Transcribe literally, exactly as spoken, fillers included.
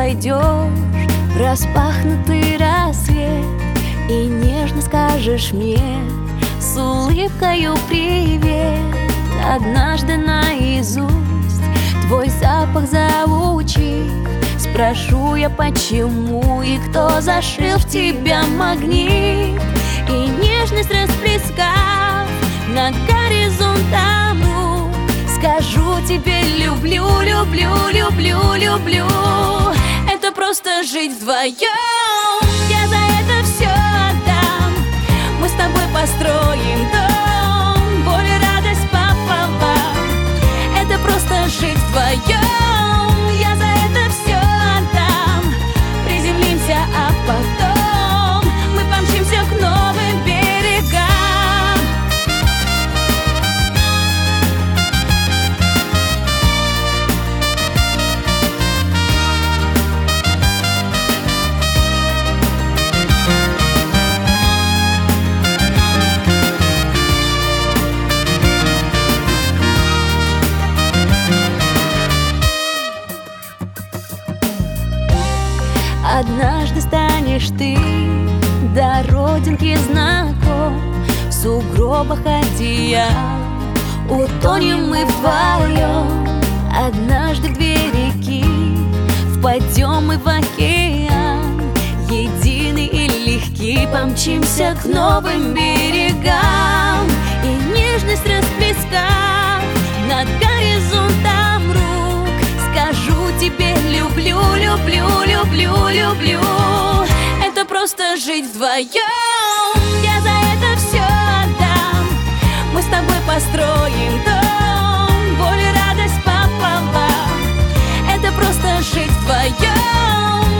войдешь в распахнутый рассвет и нежно скажешь мне с улыбкою привет. Однажды наизусть твой запах заучив, спрошу я, почему и кто зашил в тебя магнит. И нежность расплескав над горизонтом рук, скажу тебе: люблю, люблю, люблю, люблю. Это просто жить вдвоем, я за это все отдам. Мы с тобой построим дом, боль и радость пополам. Это просто жить вдвоем, я за это все отдам. Приземлимся, а потом мы помчимся к новым берегам. Однажды станешь ты до родинки знаком, в сугробах одеял утонем мы вдвоем. Однажды в две реки впадем мы в океан, единый и легкий помчимся к новым берегам. И нежность расплескав над горизонтом рук, скажу тебе: люблю, люблю, люблю, люблю. Это просто жить вдвоем, я за это все отдам. Мы с тобой построим дом, боль и радость пополам. Это просто жить вдвоем,